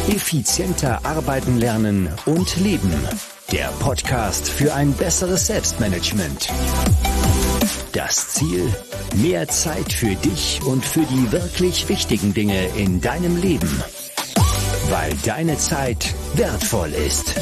Effizienter arbeiten, lernen und leben. Der Podcast für ein besseres Selbstmanagement. Das Ziel: mehr Zeit für dich und für die wirklich wichtigen Dinge in deinem Leben. Weil deine Zeit wertvoll ist.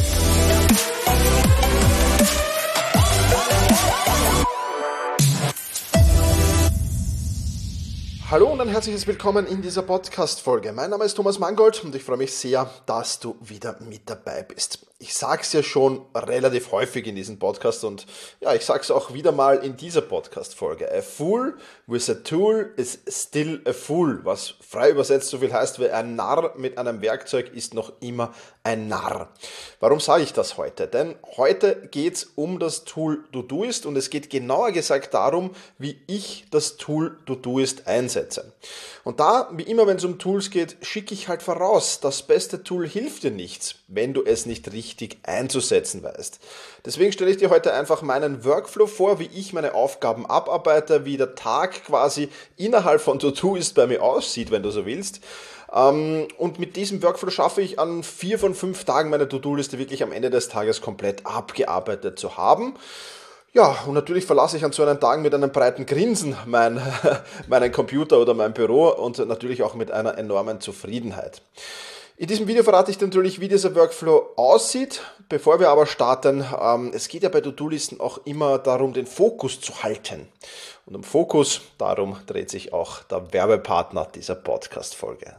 Hallo und ein herzliches Willkommen in dieser Podcast-Folge. Mein Name ist Thomas Mangold und ich freue mich sehr, dass du wieder mit dabei bist. Ich sage es ja schon relativ häufig in diesem Podcast und ja, ich sage es auch wieder mal in dieser Podcast-Folge. A fool with a tool is still a fool, was frei übersetzt so viel heißt wie ein Narr mit einem Werkzeug ist noch immer ein Narr. Warum sage ich das heute? Denn heute geht es um das Tool Todoist und es geht genauer gesagt darum, wie ich das Tool Todoist einsetze. Und da, wie immer, wenn es um Tools geht, schicke ich halt voraus, das beste Tool hilft dir nichts, wenn du es nicht richtig einzusetzen weißt. Deswegen stelle ich dir heute einfach meinen Workflow vor, wie ich meine Aufgaben abarbeite, wie der Tag quasi innerhalb von Todoist bei mir aussieht, wenn du so willst. Und mit diesem Workflow schaffe ich an 4 von 5 Tagen meine To-Do-Liste wirklich am Ende des Tages komplett abgearbeitet zu haben. Ja, und natürlich verlasse ich an so einen Tagen mit einem breiten Grinsen meinen Computer oder mein Büro und natürlich auch mit einer enormen Zufriedenheit. In diesem Video verrate ich dir natürlich, wie dieser Workflow aussieht. Bevor wir aber starten, es geht ja bei To-Do-Listen auch immer darum, den Fokus zu halten. Und um Fokus, darum dreht sich auch der Werbepartner dieser Podcast-Folge.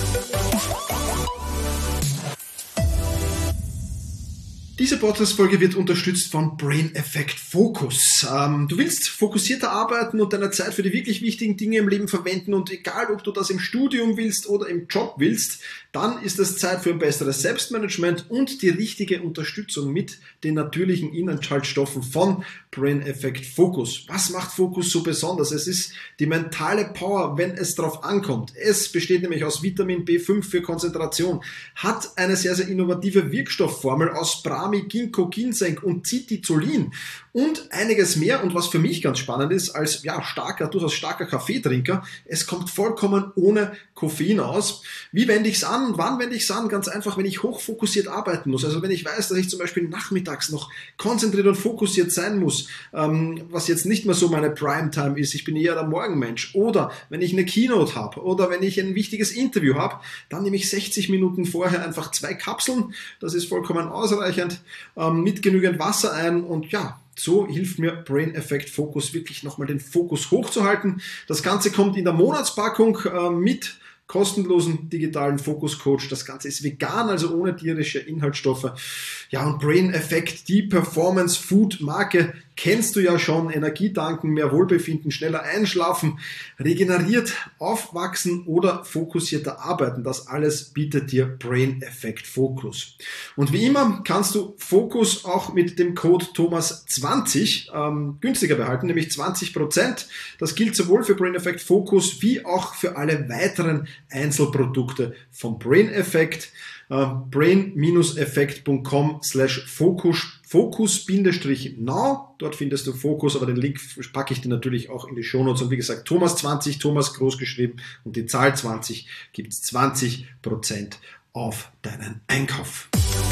Diese Podcast-Folge wird unterstützt von Brain Effect Focus. Du willst fokussierter arbeiten und deine Zeit für die wirklich wichtigen Dinge im Leben verwenden und egal, ob du das im Studium willst oder im Job willst, dann ist es Zeit für ein besseres Selbstmanagement und die richtige Unterstützung mit den natürlichen Inhaltsstoffen von Brain Effect Focus. Was macht Focus so besonders? Es ist die mentale Power, wenn es darauf ankommt. Es besteht nämlich aus Vitamin B5 für Konzentration, hat eine sehr, sehr innovative Wirkstoffformel aus Brahmi, Ginkgo, Ginseng und Citizolin und einiges mehr. Und was für mich ganz spannend ist, als durchaus starker Kaffeetrinker, es kommt vollkommen ohne Koffein aus. Wie wende ich es an und wann wende ich es an? Ganz einfach, wenn ich hochfokussiert arbeiten muss. Also wenn ich weiß, dass ich zum Beispiel nachmittags noch konzentriert und fokussiert sein muss, was jetzt nicht mehr so meine Primetime ist, ich bin eher der Morgenmensch. Oder wenn ich eine Keynote habe oder wenn ich ein wichtiges Interview habe, dann nehme ich 60 Minuten vorher einfach 2 Kapseln. Das ist vollkommen ausreichend, mit genügend Wasser ein und ja, so hilft mir Brain Effect Focus wirklich nochmal den Fokus hochzuhalten. Das Ganze kommt in der Monatspackung mit kostenlosen digitalen Focus Coach. Das Ganze ist vegan, also ohne tierische Inhaltsstoffe. Ja, und Brain Effect, die Performance Food Marke, kennst du ja schon. Energie tanken, mehr Wohlbefinden, schneller einschlafen, regeneriert, aufwachsen oder fokussierter arbeiten. Das alles bietet dir Brain Effect Focus. Und wie immer kannst du Focus auch mit dem Code Thomas20 günstiger behalten, nämlich 20%. Das gilt sowohl für Brain Effect Focus wie auch für alle weiteren Einzelprodukte von Brain Effect. brain-effect.com/focus-now. Dort findest du Fokus, aber den Link packe ich dir natürlich auch in die Shownotes. Und wie gesagt, Thomas20, Thomas groß geschrieben und die Zahl 20 gibt es 20% auf deinen Einkauf.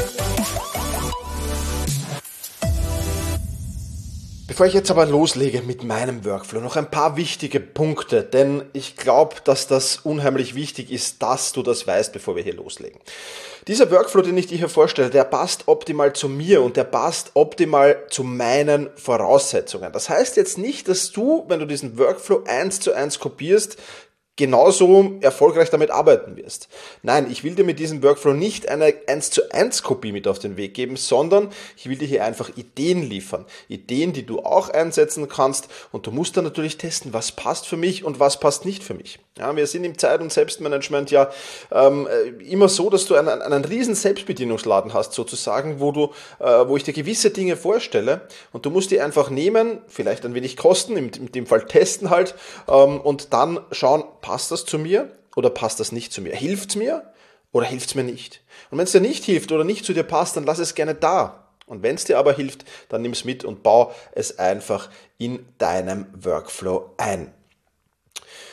Bevor ich jetzt aber loslege mit meinem Workflow, noch ein paar wichtige Punkte, denn ich glaube, dass das unheimlich wichtig ist, dass du das weißt, bevor wir hier loslegen. Dieser Workflow, den ich dir hier vorstelle, der passt optimal zu mir und der passt optimal zu meinen Voraussetzungen. Das heißt jetzt nicht, dass du, wenn du diesen Workflow 1:1 kopierst, genauso erfolgreich damit arbeiten wirst. Nein, ich will dir mit diesem Workflow nicht eine 1:1 Kopie mit auf den Weg geben, sondern ich will dir hier einfach Ideen liefern. Ideen, die du auch einsetzen kannst und du musst dann natürlich testen, was passt für mich und was passt nicht für mich. Ja, wir sind im Zeit- und Selbstmanagement ja immer so, dass du einen riesen Selbstbedienungsladen hast sozusagen, wo ich dir gewisse Dinge vorstelle und du musst die einfach nehmen, vielleicht ein wenig kosten, in dem Fall testen halt und dann schauen, passt das zu mir oder passt das nicht zu mir? Hilft es mir oder hilft es mir nicht? Und wenn es dir nicht hilft oder nicht zu dir passt, dann lass es gerne da. Und wenn es dir aber hilft, dann nimm es mit und bau es einfach in deinem Workflow ein.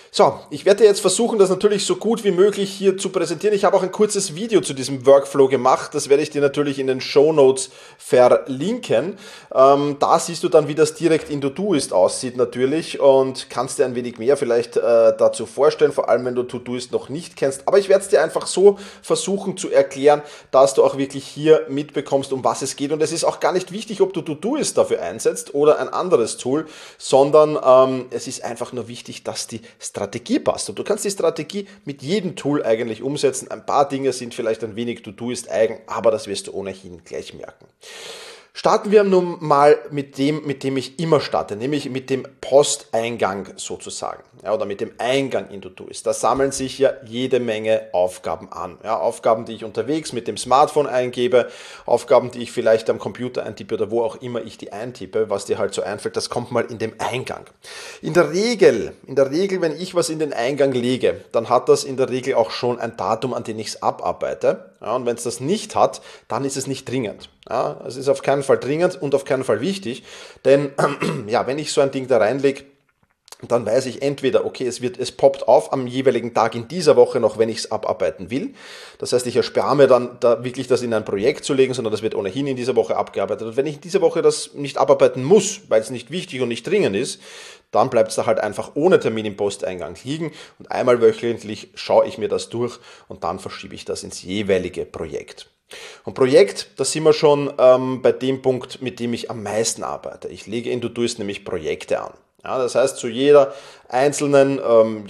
So, ich werde jetzt versuchen, das natürlich so gut wie möglich hier zu präsentieren. Ich habe auch ein kurzes Video zu diesem Workflow gemacht. Das werde ich dir natürlich in den Shownotes verlinken. Da siehst du dann, wie das direkt in Todoist aussieht natürlich und kannst dir ein wenig mehr vielleicht dazu vorstellen, vor allem wenn du Todoist noch nicht kennst. Aber ich werde es dir einfach so versuchen zu erklären, dass du auch wirklich hier mitbekommst, um was es geht. Und es ist auch gar nicht wichtig, ob du Todoist dafür einsetzt oder ein anderes Tool, sondern es ist einfach nur wichtig, dass die Strategie passt. Und du kannst die Strategie mit jedem Tool eigentlich umsetzen. Ein paar Dinge sind vielleicht ein wenig Todoist eigen, aber das wirst du ohnehin gleich merken. Starten wir nun mal mit dem ich immer starte, nämlich mit dem Posteingang sozusagen, ja, oder mit dem Eingang in Todoist. Da sammeln sich ja jede Menge Aufgaben an. Ja, Aufgaben, die ich unterwegs mit dem Smartphone eingebe, Aufgaben, die ich vielleicht am Computer eintippe oder wo auch immer ich die eintippe, was dir halt so einfällt, das kommt mal in dem Eingang. In der Regel, wenn ich was in den Eingang lege, dann hat das in der Regel auch schon ein Datum, an dem ich es abarbeite. Ja, und wenn es das nicht hat, dann ist es nicht dringend. Ja, es ist auf keinen Fall dringend und auf keinen Fall wichtig, denn ja, wenn ich so ein Ding da reinlege, dann weiß ich entweder, okay, es poppt auf am jeweiligen Tag in dieser Woche noch, wenn ich es abarbeiten will. Das heißt, ich erspare mir dann da wirklich das in ein Projekt zu legen, sondern das wird ohnehin in dieser Woche abgearbeitet. Und wenn ich in dieser Woche das nicht abarbeiten muss, weil es nicht wichtig und nicht dringend ist, dann bleibt es da halt einfach ohne Termin im Posteingang liegen und einmal wöchentlich schaue ich mir das durch und dann verschiebe ich das ins jeweilige Projekt. Und Projekt, da sind wir schon bei dem Punkt, mit dem ich am meisten arbeite. Ich lege in Todoist nämlich Projekte an. Ja, das heißt, zu jedem einzelnen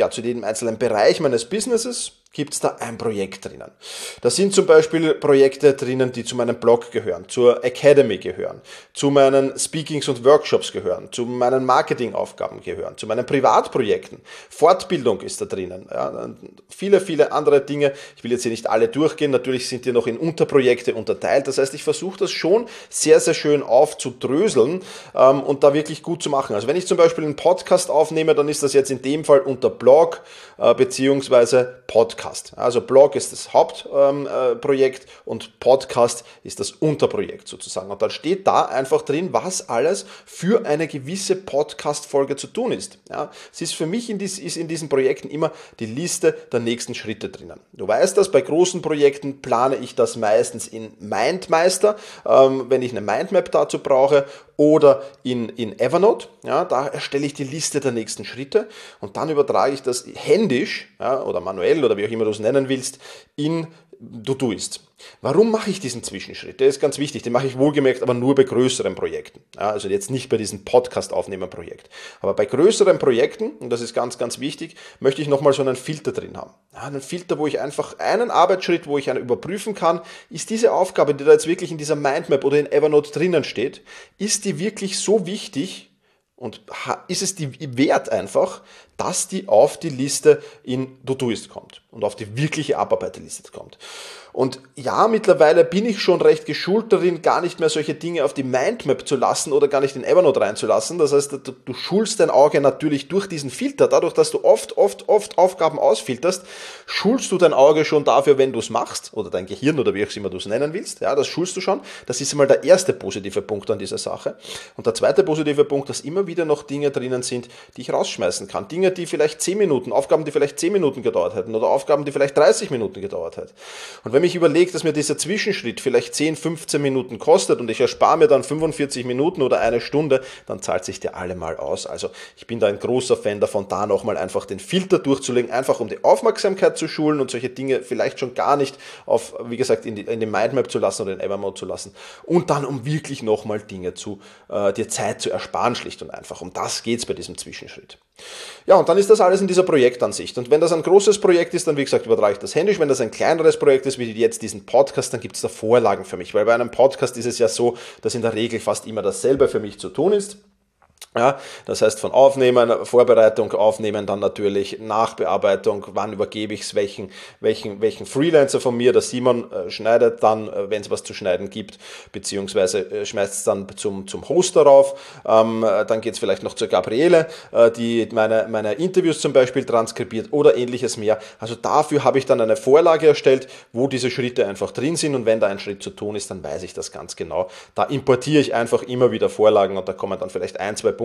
Bereich meines Businesses gibt es da ein Projekt drinnen. Da sind zum Beispiel Projekte drinnen, die zu meinem Blog gehören, zur Academy gehören, zu meinen Speakings und Workshops gehören, zu meinen Marketingaufgaben gehören, zu meinen Privatprojekten. Fortbildung ist da drinnen. Ja, viele, viele andere Dinge. Ich will jetzt hier nicht alle durchgehen. Natürlich sind die noch in Unterprojekte unterteilt. Das heißt, ich versuche das schon sehr, sehr schön aufzudröseln und da wirklich gut zu machen. Also wenn ich zum Beispiel einen Podcast aufnehme, dann ist das jetzt in dem Fall unter Blog beziehungsweise Podcast. Also Blog ist das Hauptprojekt und Podcast ist das Unterprojekt sozusagen. Und dann steht da einfach drin, was alles für eine gewisse Podcast-Folge zu tun ist. Ja, es ist für mich in diesen Projekten immer die Liste der nächsten Schritte drinnen. Du weißt das, bei großen Projekten plane ich das meistens in MindMeister, wenn ich eine Mindmap dazu brauche, oder in Evernote. Ja, da erstelle ich die Liste der nächsten Schritte und dann übertrage ich das händisch, ja, oder manuell oder wie auch immer du es nennen willst, in Todoist. Warum mache ich diesen Zwischenschritt? Der ist ganz wichtig, den mache ich wohlgemerkt, aber nur bei größeren Projekten. Ja, also jetzt nicht bei diesem Podcast-Aufnehmer-Projekt. Aber bei größeren Projekten, und das ist ganz, ganz wichtig, möchte ich nochmal so einen Filter drin haben. Ja, einen Filter, wo ich einfach einen Arbeitsschritt, wo ich überprüfen kann, ist diese Aufgabe, die da jetzt wirklich in dieser Mindmap oder in Evernote drinnen steht, ist die wirklich so wichtig und ist es die wert einfach, dass die auf die Liste in Todoist kommt und auf die wirkliche Abarbeiterliste kommt. Und ja, mittlerweile bin ich schon recht geschult darin, gar nicht mehr solche Dinge auf die Mindmap zu lassen oder gar nicht in Evernote reinzulassen. Das heißt, du schulst dein Auge natürlich durch diesen Filter. Dadurch, dass du oft Aufgaben ausfilterst, schulst du dein Auge schon dafür, wenn du es machst, oder dein Gehirn oder wie auch immer du es nennen willst. Ja, das schulst du schon. Das ist einmal der erste positive Punkt an dieser Sache. Und der zweite positive Punkt, dass immer wieder noch Dinge drinnen sind, die ich rausschmeißen kann. Dinge, die vielleicht 10 Minuten, Aufgaben, die vielleicht 10 Minuten gedauert hätten oder Aufgaben, die vielleicht 30 Minuten gedauert hätten. Und wenn ich überlege, dass mir dieser Zwischenschritt vielleicht 10, 15 Minuten kostet und ich erspare mir dann 45 Minuten oder eine Stunde, dann zahlt sich der allemal aus. Also ich bin da ein großer Fan davon, da nochmal einfach den Filter durchzulegen, einfach um die Aufmerksamkeit zu schulen und solche Dinge vielleicht schon gar nicht auf, wie gesagt, in die Mindmap zu lassen oder in Evernote zu lassen und dann um wirklich nochmal Dinge dir Zeit zu ersparen, schlicht und einfach. Um das geht's bei diesem Zwischenschritt. Ja, und dann ist das alles in dieser Projektansicht. Und wenn das ein großes Projekt ist, dann wie gesagt übertrage ich das händisch. Wenn das ein kleineres Projekt ist, wie jetzt diesen Podcast, dann gibt es da Vorlagen für mich. Weil bei einem Podcast ist es ja so, dass in der Regel fast immer dasselbe für mich zu tun ist. Ja, das heißt von Aufnehmen, Vorbereitung, Aufnehmen, dann natürlich Nachbearbeitung, wann übergebe ich es, welchen Freelancer von mir, der Simon schneidet dann, wenn es was zu schneiden gibt, beziehungsweise schmeißt es dann zum Hoster rauf, dann geht es vielleicht noch zur Gabriele, die meine Interviews zum Beispiel transkribiert oder ähnliches mehr. Also dafür habe ich dann eine Vorlage erstellt, wo diese Schritte einfach drin sind und wenn da ein Schritt zu tun ist, dann weiß ich das ganz genau. Da importiere ich einfach immer wieder Vorlagen und da kommen dann vielleicht 1, 2 Punkte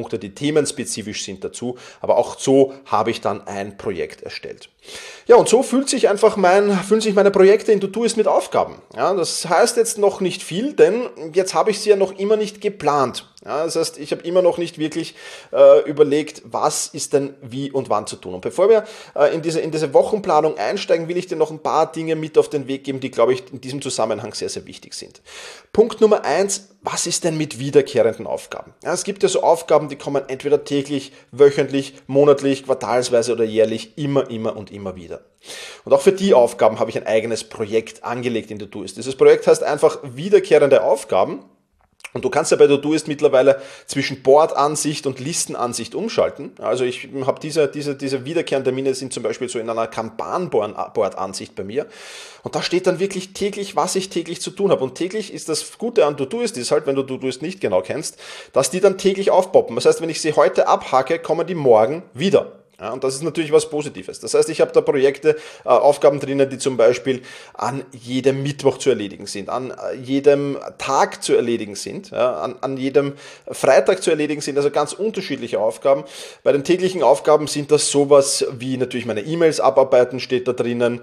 Punkte, die themenspezifisch sind dazu, aber auch so habe ich dann ein Projekt erstellt. Ja, und so fühlen sich meine Projekte in Todoist mit Aufgaben. Ja, das heißt jetzt noch nicht viel, denn jetzt habe ich sie ja noch immer nicht geplant. Ja, das heißt, ich habe immer noch nicht wirklich überlegt, was ist denn wie und wann zu tun. Und bevor wir in diese Wochenplanung einsteigen, will ich dir noch ein paar Dinge mit auf den Weg geben, die, glaube ich, in diesem Zusammenhang sehr, sehr wichtig sind. Punkt Nummer 1, was ist denn mit wiederkehrenden Aufgaben? Ja, es gibt ja so Aufgaben, die kommen entweder täglich, wöchentlich, monatlich, quartalsweise oder jährlich, immer wieder. Und auch für die Aufgaben habe ich ein eigenes Projekt angelegt in Todoist. Dieses Projekt heißt einfach wiederkehrende Aufgaben. Und du kannst ja bei Todoist mittlerweile zwischen Board-Ansicht und Listenansicht umschalten. Also ich habe diese wiederkehrenden Termine sind zum Beispiel so in einer Kanban-Board-Ansicht bei mir. Und da steht dann wirklich täglich, was ich täglich zu tun habe. Und täglich ist das Gute an Todoist, ist halt, wenn du Todoist nicht genau kennst, dass die dann täglich aufpoppen. Das heißt, wenn ich sie heute abhacke, kommen die morgen wieder. Ja, und das ist natürlich was Positives. Das heißt, ich habe da Projekte, Aufgaben drinnen, die zum Beispiel an jedem Mittwoch zu erledigen sind, an jedem Tag zu erledigen sind, ja, an jedem Freitag zu erledigen sind, also ganz unterschiedliche Aufgaben. Bei den täglichen Aufgaben sind das sowas wie natürlich meine E-Mails abarbeiten, steht da drinnen,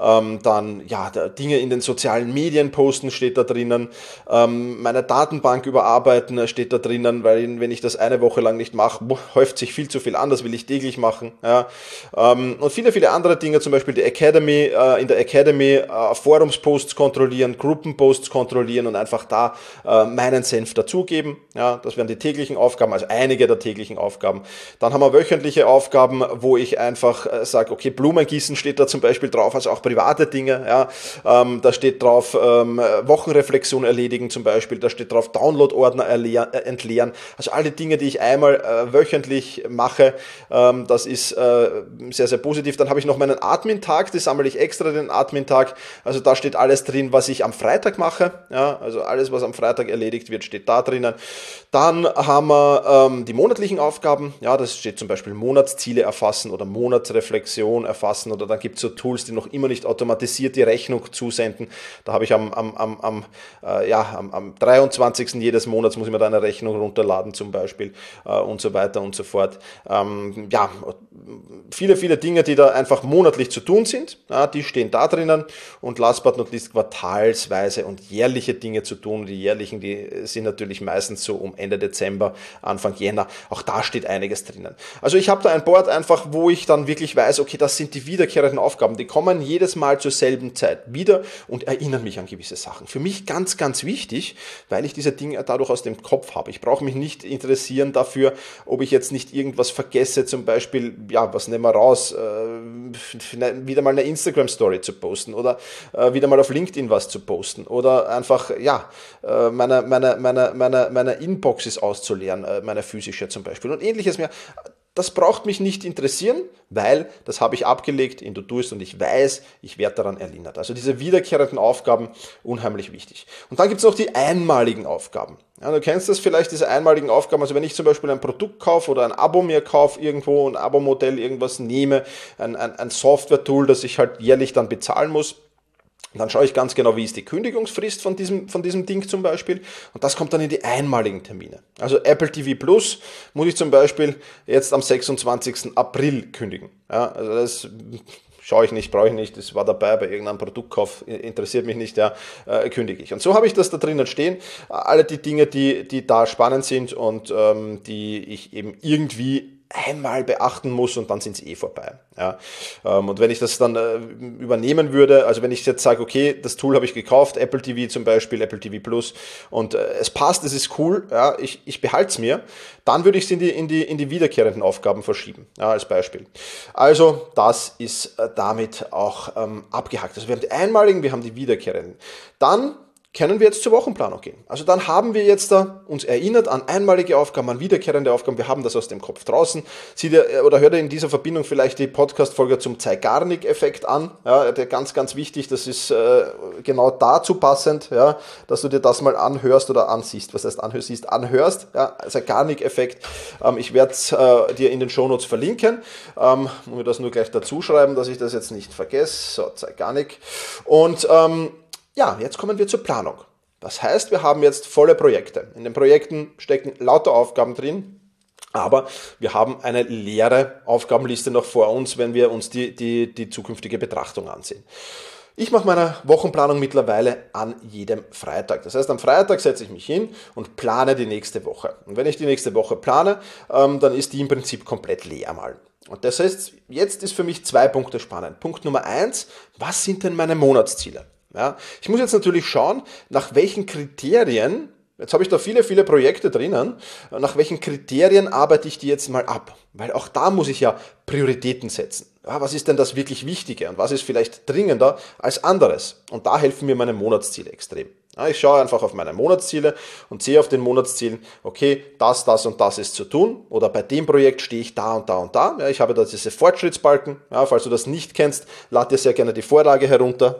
dann ja, Dinge in den sozialen Medien posten, steht da drinnen, meine Datenbank überarbeiten, steht da drinnen, weil wenn ich das eine Woche lang nicht mache, häuft sich viel zu viel an, das will ich täglich machen. Ja, und viele andere Dinge, zum Beispiel die Academy, in der Academy Forumsposts kontrollieren, Gruppenposts kontrollieren und einfach da meinen Senf dazugeben. Ja, das wären die täglichen Aufgaben, also einige der täglichen Aufgaben. Dann haben wir wöchentliche Aufgaben, wo ich einfach sage, okay, Blumengießen steht da zum Beispiel drauf, also auch private Dinge. Ja, da steht drauf Wochenreflexion erledigen zum Beispiel, da steht drauf Download-Ordner entleeren. Also alle Dinge, die ich einmal wöchentlich mache, das ist sehr, sehr positiv. Dann habe ich noch meinen Admin-Tag, das sammle ich extra, den Admin-Tag. Also da steht alles drin, was ich am Freitag mache. Ja, also alles, was am Freitag erledigt wird, steht da drinnen. Dann haben wir die monatlichen Aufgaben. Ja, das steht zum Beispiel Monatsziele erfassen oder Monatsreflexion erfassen. Oder dann gibt es so Tools, die noch immer nicht automatisiert die Rechnung zusenden. Da habe ich am 23. jedes Monats muss ich mir da eine Rechnung runterladen zum Beispiel und so weiter und so fort. Viele Dinge, die da einfach monatlich zu tun sind, ja, die stehen da drinnen und last but not least quartalsweise und jährliche Dinge zu tun. Die jährlichen, die sind natürlich meistens so um Ende Dezember, Anfang Jänner. Auch da steht einiges drinnen. Also ich habe da ein Board einfach, wo ich dann wirklich weiß, okay, das sind die wiederkehrenden Aufgaben. Die kommen jedes Mal zur selben Zeit wieder und erinnern mich an gewisse Sachen. Für mich ganz, ganz wichtig, weil ich diese Dinge dadurch aus dem Kopf habe. Ich brauche mich nicht interessieren dafür, ob ich jetzt nicht irgendwas vergesse, zum Beispiel, ja, was nehmen wir raus, wieder mal eine Instagram-Story zu posten oder wieder mal auf LinkedIn was zu posten oder einfach, ja, meine Inboxes auszuleeren, meine physische zum Beispiel und ähnliches mehr. Das braucht mich nicht interessieren, weil das habe ich abgelegt in Todoist und ich weiß, ich werde daran erinnert. Also diese wiederkehrenden Aufgaben, unheimlich wichtig. Und dann gibt es noch die einmaligen Aufgaben. Ja, du kennst das vielleicht, diese einmaligen Aufgaben. Also wenn ich zum Beispiel ein Produkt kaufe oder ein Abo mir kaufe, irgendwo ein Abo-Modell, irgendwas nehme, ein Software-Tool, das ich halt jährlich dann bezahlen muss, dann schaue ich ganz genau, wie ist die Kündigungsfrist von diesem Ding zum Beispiel. Und das kommt dann in die einmaligen Termine. Also Apple TV Plus muss ich zum Beispiel jetzt am 26. April kündigen. Ja, also das schaue ich nicht, brauche ich nicht, das war dabei bei irgendeinem Produktkauf, interessiert mich nicht, ja, kündige ich. Und so habe ich das da drinnen stehen. Alle die Dinge, die da spannend sind und die ich eben irgendwie einmal beachten muss und dann sind sie vorbei. Ja. Und wenn ich das dann übernehmen würde, also wenn ich jetzt sage, okay, das Tool habe ich gekauft, Apple TV zum Beispiel, Apple TV Plus und es passt, es ist cool, ja, ich behalte es mir, dann würde ich es in die wiederkehrenden Aufgaben verschieben, ja, als Beispiel. Also das ist damit auch abgehakt. Also wir haben die einmaligen, wir haben die wiederkehrenden. Dann können wir jetzt zur Wochenplanung gehen. Also dann haben wir jetzt da uns erinnert an einmalige Aufgaben, an wiederkehrende Aufgaben. Wir haben das aus dem Kopf draußen. Sieh dir oder hör dir in dieser Verbindung vielleicht die Podcast-Folge zum Zeigarnik-Effekt an. Ja, der ganz, ganz wichtig. Das ist genau dazu passend, ja, dass du dir das mal anhörst oder ansiehst. Was heißt anhörst? Ja, Zeigarnik-Effekt. Ich werde es dir in den Shownotes verlinken. Muss mir das nur gleich dazu schreiben, dass ich das jetzt nicht vergesse. So, Zeigarnik. Und ja, jetzt kommen wir zur Planung. Das heißt, wir haben jetzt volle Projekte. In den Projekten stecken lauter Aufgaben drin. Aber wir haben eine leere Aufgabenliste noch vor uns, wenn wir uns die zukünftige Betrachtung ansehen. Ich mache meine Wochenplanung mittlerweile an jedem Freitag. Das heißt, am Freitag setze ich mich hin und plane die nächste Woche. Und wenn ich die nächste Woche plane, dann ist die im Prinzip komplett leer mal. Und das heißt, jetzt ist für mich 2 Punkte spannend. Punkt Nummer 1, was sind denn meine Monatsziele? Ja, ich muss jetzt natürlich schauen, nach welchen Kriterien, jetzt habe ich da viele Projekte drinnen, nach welchen Kriterien arbeite ich die jetzt mal ab? Weil auch da muss ich ja Prioritäten setzen. Ja, was ist denn das wirklich Wichtige und was ist vielleicht dringender als anderes? Und da helfen mir meine Monatsziele extrem. Ja, ich schaue einfach auf meine Monatsziele und sehe auf den Monatszielen, okay, das und das ist zu tun oder bei dem Projekt stehe ich da und da und da. Ja, ich habe da diese Fortschrittsbalken. Ja, falls du das nicht kennst, lad dir sehr gerne die Vorlage herunter,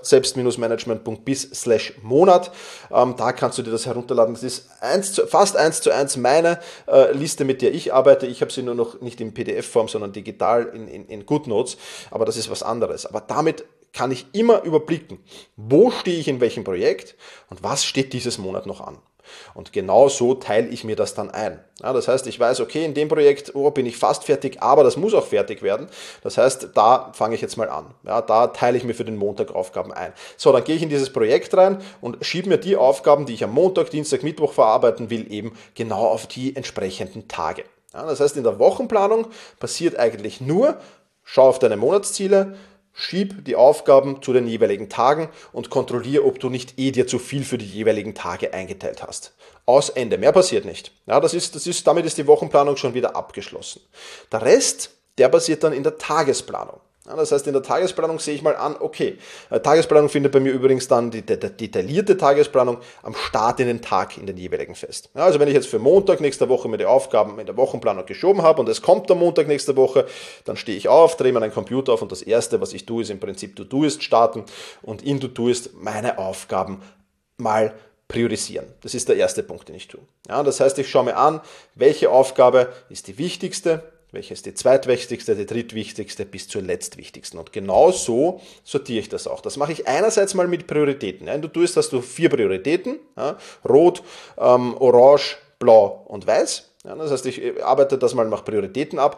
selbst-management.biz/Monat. Da kannst du dir das herunterladen. Das ist fast 1:1 meine Liste, mit der ich arbeite. Ich habe sie nur noch nicht in PDF-Form, sondern digital in GoodNotes. Aber das ist was anderes. Aber damit kann ich immer überblicken, wo stehe ich in welchem Projekt und was steht dieses Monat noch an. Und genau so teile ich mir das dann ein. Ja, das heißt, ich weiß, okay, in dem Projekt bin ich fast fertig, aber das muss auch fertig werden. Das heißt, da fange ich jetzt mal an. Ja, da teile ich mir für den Montag Aufgaben ein. So, dann gehe ich in dieses Projekt rein und schiebe mir die Aufgaben, die ich am Montag, Dienstag, Mittwoch verarbeiten will, eben genau auf die entsprechenden Tage. Ja, das heißt, in der Wochenplanung passiert eigentlich nur, schau auf deine Monatsziele, schieb die Aufgaben zu den jeweiligen Tagen und kontrolliere, ob du nicht dir zu viel für die jeweiligen Tage eingeteilt hast. Aus Ende. Mehr passiert nicht. Ja, damit ist die Wochenplanung schon wieder abgeschlossen. Der Rest, der passiert dann in der Tagesplanung. Ja, das heißt, in der Tagesplanung sehe ich mal an, okay, Tagesplanung findet bei mir übrigens dann die detaillierte Tagesplanung am Start in den Tag in den jeweiligen fest. Ja, also wenn ich jetzt für Montag nächster Woche mir die Aufgaben in der Wochenplanung geschoben habe und es kommt am Montag nächste Woche, dann stehe ich auf, drehe meinen Computer auf und das Erste, was ich tue, ist im Prinzip To-Doist starten und in To-Doist meine Aufgaben mal priorisieren. Das ist der erste Punkt, den ich tue. Ja, das heißt, ich schaue mir an, welche Aufgabe ist die wichtigste, welche ist die zweitwichtigste, die drittwichtigste bis zur letztwichtigsten. Und genau so sortiere ich das auch. Das mache ich einerseits mal mit Prioritäten. Wenn du tust, hast du 4 Prioritäten. Ja, Rot, Orange, Blau und Weiß. Ja, das heißt, ich arbeite das mal nach Prioritäten ab.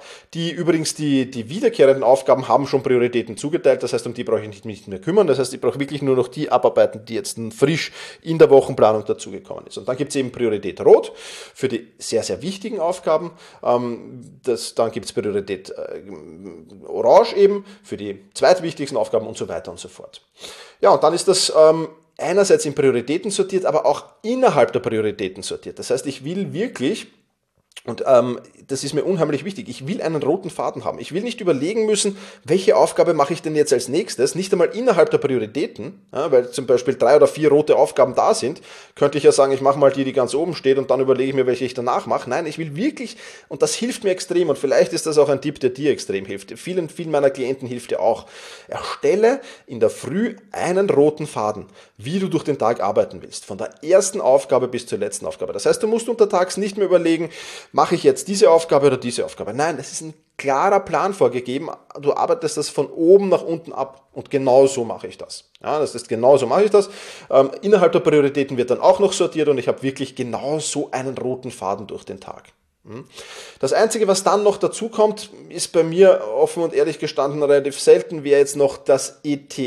Die wiederkehrenden Aufgaben haben schon Prioritäten zugeteilt. Das heißt, um die brauche ich nicht mehr kümmern. Das heißt, ich brauche wirklich nur noch die abarbeiten, die jetzt frisch in der Wochenplanung dazugekommen ist. Und dann gibt es eben Priorität Rot für die sehr, sehr wichtigen Aufgaben. Dann gibt es Priorität Orange eben für die zweitwichtigsten Aufgaben und so weiter und so fort. Ja, und dann ist das einerseits in Prioritäten sortiert, aber auch innerhalb der Prioritäten sortiert. Das heißt, ich will wirklich, und das ist mir unheimlich wichtig, ich will einen roten Faden haben. Ich will nicht überlegen müssen, welche Aufgabe mache ich denn jetzt als nächstes, nicht einmal innerhalb der Prioritäten, ja, weil zum Beispiel 3 oder 4 rote Aufgaben da sind, könnte ich ja sagen, ich mache mal die ganz oben steht und dann überlege ich mir, welche ich danach mache. Nein, ich will wirklich, und das hilft mir extrem und vielleicht ist das auch ein Tipp, der dir extrem hilft, vielen meiner Klienten hilft dir auch. Erstelle in der Früh einen roten Faden, wie du durch den Tag arbeiten willst, von der ersten Aufgabe bis zur letzten Aufgabe. Das heißt, du musst untertags nicht mehr überlegen, mache ich jetzt diese Aufgabe oder diese Aufgabe? Nein, es ist ein klarer Plan vorgegeben. Du arbeitest das von oben nach unten ab und genau so mache ich das. Ja, das ist genau so mache ich das. Innerhalb der Prioritäten wird dann auch noch sortiert und ich habe wirklich genau so einen roten Faden durch den Tag. Das Einzige, was dann noch dazu kommt, ist bei mir offen und ehrlich gestanden relativ selten, wäre jetzt noch das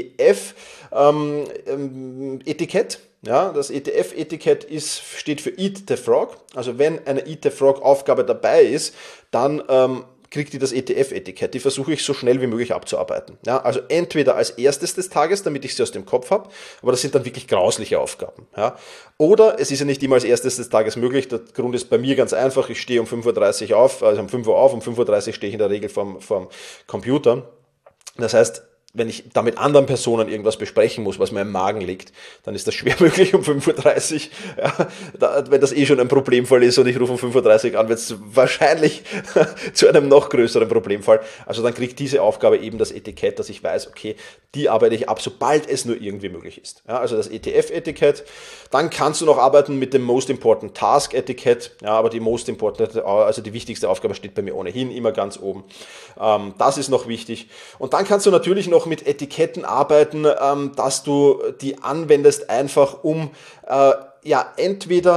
ETF-Etikett. Ja, das ETF-Etikett steht für Eat the Frog. Also wenn eine Eat the Frog-Aufgabe dabei ist, dann kriegt die das ETF-Etikett. Die versuche ich so schnell wie möglich abzuarbeiten. Ja, also entweder als erstes des Tages, damit ich sie aus dem Kopf habe, aber das sind dann wirklich grausliche Aufgaben. Ja. Oder es ist ja nicht immer als erstes des Tages möglich. Der Grund ist bei mir ganz einfach. Ich stehe um 5:30 Uhr auf, also um 5 Uhr auf, um 5:30 Uhr stehe ich in der Regel vorm Computer. Das heißt, wenn ich da mit anderen Personen irgendwas besprechen muss, was mir im Magen liegt, dann ist das schwer möglich um 5:30 Uhr. Ja, wenn das schon ein Problemfall ist und ich rufe um 5:30 Uhr an, wird es wahrscheinlich zu einem noch größeren Problemfall. Also dann kriegt diese Aufgabe eben das Etikett, dass ich weiß, okay, die arbeite ich ab, sobald es nur irgendwie möglich ist. Ja, also das ETF-Etikett. Dann kannst du noch arbeiten mit dem Most Important Task-Etikett. Ja, aber die Most Important, also die wichtigste Aufgabe steht bei mir ohnehin immer ganz oben. Das ist noch wichtig. Und dann kannst du natürlich noch mit Etiketten arbeiten, dass du die anwendest, einfach um entweder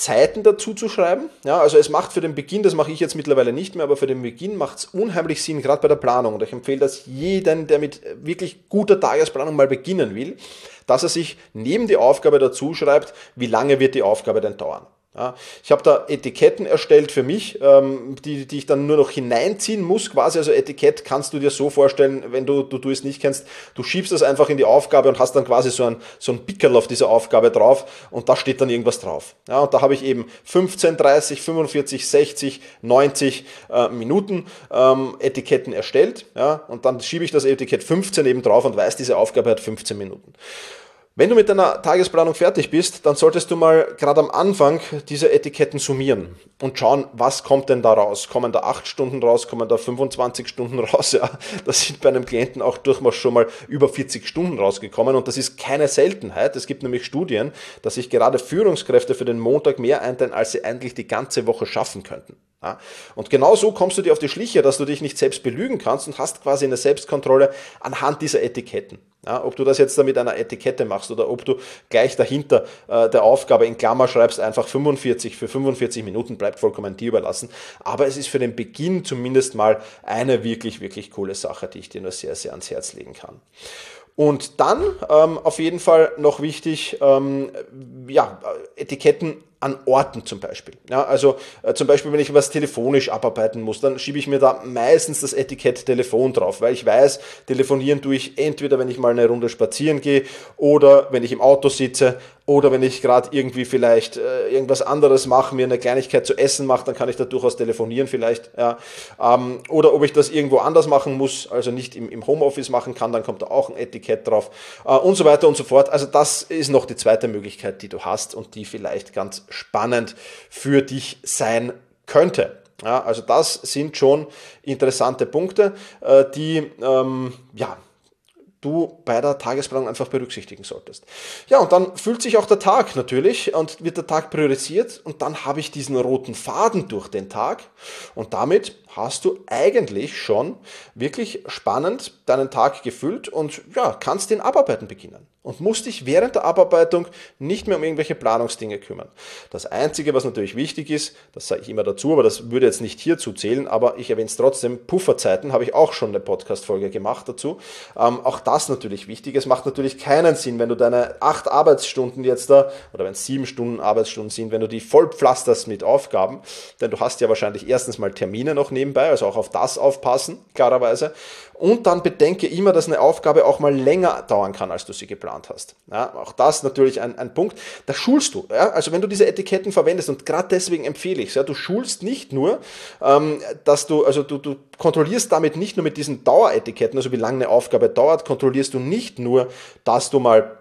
Zeiten dazu zu schreiben. Ja, also es macht für den Beginn, das mache ich jetzt mittlerweile nicht mehr, aber für den Beginn macht es unheimlich Sinn, gerade bei der Planung. Und ich empfehle das jedem, der mit wirklich guter Tagesplanung mal beginnen will, dass er sich neben die Aufgabe dazu schreibt, wie lange wird die Aufgabe denn dauern. Ja, ich habe da Etiketten erstellt für mich, die ich dann nur noch hineinziehen muss, quasi. Also Etikett kannst du dir so vorstellen, wenn du es nicht kennst, du schiebst das einfach in die Aufgabe und hast dann quasi so ein Pickerl auf dieser Aufgabe drauf und da steht dann irgendwas drauf. Ja, und da habe ich eben 15, 30, 45, 60, 90 Minuten Etiketten erstellt, ja, und dann schiebe ich das Etikett 15 eben drauf und weiß, diese Aufgabe hat 15 Minuten. Wenn du mit deiner Tagesplanung fertig bist, dann solltest du mal gerade am Anfang diese Etiketten summieren und schauen, was kommt denn da raus? Kommen da 8 Stunden raus? Kommen da 25 Stunden raus? Ja, das sind bei einem Klienten auch durchaus schon mal über 40 Stunden rausgekommen und das ist keine Seltenheit. Es gibt nämlich Studien, dass sich gerade Führungskräfte für den Montag mehr einteilen, als sie eigentlich die ganze Woche schaffen könnten. Ja, und genau so kommst du dir auf die Schliche, dass du dich nicht selbst belügen kannst und hast quasi eine Selbstkontrolle anhand dieser Etiketten. Ja, ob du das jetzt da mit einer Etikette machst oder ob du gleich dahinter der Aufgabe in Klammer schreibst, einfach 45 für 45 Minuten, bleibt vollkommen dir überlassen. Aber es ist für den Beginn zumindest mal eine wirklich, wirklich coole Sache, die ich dir nur sehr, sehr ans Herz legen kann. Und dann auf jeden Fall noch wichtig, Etiketten an Orten zum Beispiel. Ja, also zum Beispiel, wenn ich was telefonisch abarbeiten muss, dann schiebe ich mir da meistens das Etikett Telefon drauf, weil ich weiß, telefonieren tue ich entweder, wenn ich mal eine Runde spazieren gehe oder wenn ich im Auto sitze oder wenn ich gerade irgendwie vielleicht irgendwas anderes mache, mir eine Kleinigkeit zu essen mache, dann kann ich da durchaus telefonieren vielleicht. Ja. Oder ob ich das irgendwo anders machen muss, also nicht im Homeoffice machen kann, dann kommt da auch ein Etikett drauf und so weiter und so fort. Also das ist noch die zweite Möglichkeit, die du hast und die vielleicht ganz spannend für dich sein könnte. Ja, also das sind schon interessante Punkte, die du bei der Tagesplanung einfach berücksichtigen solltest. Ja, und dann fühlt sich auch der Tag natürlich und wird der Tag priorisiert und dann habe ich diesen roten Faden durch den Tag und damit hast du eigentlich schon wirklich spannend deinen Tag gefüllt und ja, kannst den Abarbeiten beginnen und musst dich während der Abarbeitung nicht mehr um irgendwelche Planungsdinge kümmern. Das Einzige, was natürlich wichtig ist, das sage ich immer dazu, aber das würde jetzt nicht hierzu zählen, aber ich erwähne es trotzdem, Pufferzeiten, habe ich auch schon eine Podcast-Folge gemacht dazu. Auch das natürlich wichtig. Es macht natürlich keinen Sinn, wenn du deine 8 Arbeitsstunden jetzt da, oder wenn es 7 Stunden Arbeitsstunden sind, wenn du die voll pflasterst mit Aufgaben, denn du hast ja wahrscheinlich erstens mal Termine noch nebenbei, also auch auf das aufpassen, klarerweise. Und dann bedenke immer, dass eine Aufgabe auch mal länger dauern kann, als du sie geplant hast. Ja, auch das natürlich ein Punkt. Da schulst du. Ja? Also wenn du diese Etiketten verwendest, und gerade deswegen empfehle ich es, ja, du schulst nicht nur, dass du kontrollierst damit nicht nur mit diesen Daueretiketten, also wie lange eine Aufgabe dauert, kontrollierst du nicht nur, dass du mal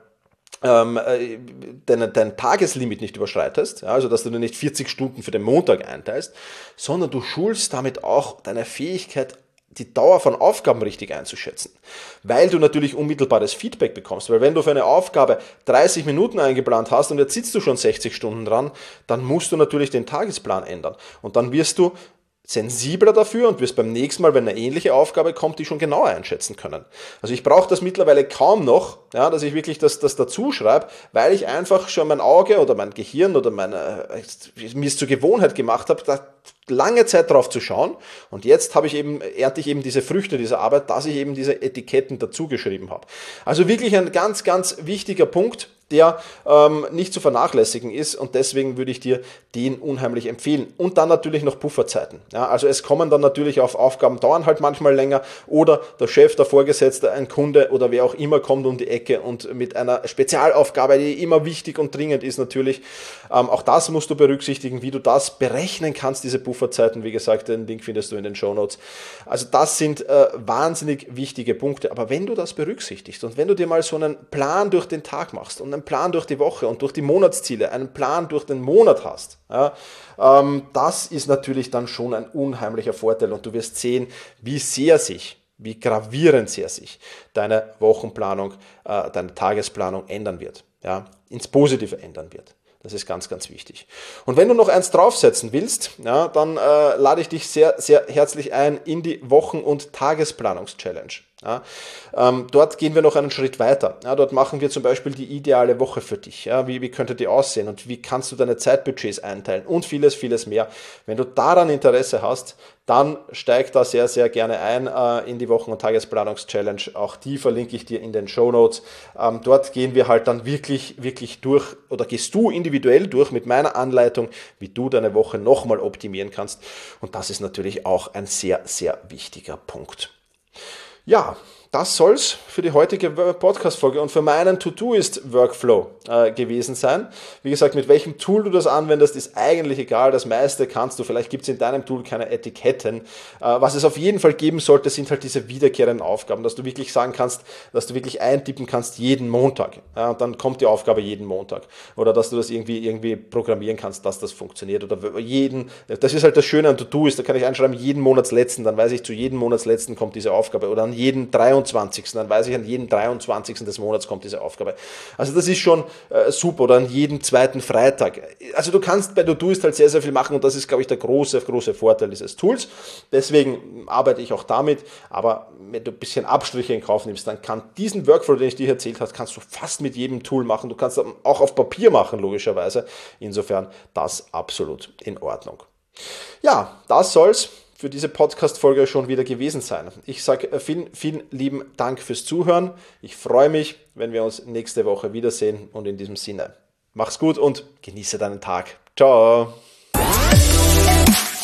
dein Tageslimit nicht überschreitest, ja, also dass du dir nicht 40 Stunden für den Montag einteilst, sondern du schulst damit auch deine Fähigkeit, die Dauer von Aufgaben richtig einzuschätzen, weil du natürlich unmittelbares Feedback bekommst, weil wenn du für eine Aufgabe 30 Minuten eingeplant hast und jetzt sitzt du schon 60 Stunden dran, dann musst du natürlich den Tagesplan ändern und dann wirst du sensibler dafür und wirst beim nächsten Mal, wenn eine ähnliche Aufgabe kommt, die schon genauer einschätzen können. Also ich brauche das mittlerweile kaum noch, ja, dass ich wirklich das dazu schreibe, weil ich einfach schon mein Auge oder mein Gehirn oder mir es zur Gewohnheit gemacht habe, da lange Zeit drauf zu schauen und jetzt ernte ich eben diese Früchte dieser Arbeit, dass ich eben diese Etiketten dazu geschrieben habe. Also wirklich ein ganz, ganz wichtiger Punkt, der nicht zu vernachlässigen ist und deswegen würde ich dir den unheimlich empfehlen. Und dann natürlich noch Pufferzeiten. Ja, also es kommen dann natürlich auf Aufgaben, dauern halt manchmal länger oder der Chef, der Vorgesetzte, ein Kunde oder wer auch immer kommt um die Ecke und mit einer Spezialaufgabe, die immer wichtig und dringend ist natürlich. Auch das musst du berücksichtigen, wie du das berechnen kannst, diese Pufferzeiten. Wie gesagt, den Link findest du in den Shownotes. Also das sind wahnsinnig wichtige Punkte. Aber wenn du das berücksichtigst und wenn du dir mal so einen Plan durch den Tag machst und einen Plan durch die Woche und durch die Monatsziele, einen Plan durch den Monat hast, ja, das ist natürlich dann schon ein unheimlicher Vorteil und du wirst sehen, wie gravierend sehr sich deine Wochenplanung, deine Tagesplanung ändern wird, ja, ins Positive ändern wird. Das ist ganz, ganz wichtig. Und wenn du noch eins draufsetzen willst, ja, dann lade ich dich sehr, sehr herzlich ein in die Wochen- und Tagesplanungs-Challenge. Ja, dort gehen wir noch einen Schritt weiter. Ja, dort machen wir zum Beispiel die ideale Woche für dich. Ja, wie könnte die aussehen und wie kannst du deine Zeitbudgets einteilen und vieles, vieles mehr. Wenn du daran Interesse hast, dann steig da sehr, sehr gerne ein in die Wochen- und Tagesplanungs-Challenge. Auch die verlinke ich dir in den Shownotes. Dort gehen wir halt dann wirklich durch oder gehst du individuell durch mit meiner Anleitung, wie du deine Woche nochmal optimieren kannst. Und das ist natürlich auch ein sehr, sehr wichtiger Punkt. Ja, das soll's für die heutige Podcast-Folge und für meinen To-Do-Ist-Workflow gewesen sein. Wie gesagt, mit welchem Tool du das anwendest, ist eigentlich egal. Das meiste kannst du. Vielleicht gibt es in deinem Tool keine Etiketten. Was es auf jeden Fall geben sollte, sind halt diese wiederkehrenden Aufgaben, dass du wirklich sagen kannst, dass du wirklich eintippen kannst jeden Montag. Ja, und dann kommt die Aufgabe jeden Montag. Oder dass du das irgendwie programmieren kannst, dass das funktioniert. Oder das ist halt das Schöne an To-Do-Ist, da kann ich einschreiben, jeden Monatsletzten, dann weiß ich, zu jedem Monatsletzten kommt diese Aufgabe. Oder an jeden 23. Dann weiß ich, an jeden 23. des Monats kommt diese Aufgabe. Also das ist schon super. Oder an jedem zweiten Freitag. Also du kannst bei To-Do-Ist halt sehr, sehr viel machen und das ist, glaube ich, der große Vorteil dieses Tools. Deswegen arbeite ich auch damit. Aber wenn du ein bisschen Abstriche in Kauf nimmst, dann kann diesen Workflow, den ich dir erzählt habe, kannst du fast mit jedem Tool machen. Du kannst auch auf Papier machen, logischerweise. Insofern das absolut in Ordnung. Ja, das soll's für diese Podcast-Folge schon wieder gewesen sein. Ich sage vielen, vielen lieben Dank fürs Zuhören. Ich freue mich, wenn wir uns nächste Woche wiedersehen und in diesem Sinne, mach's gut und genieße deinen Tag. Ciao!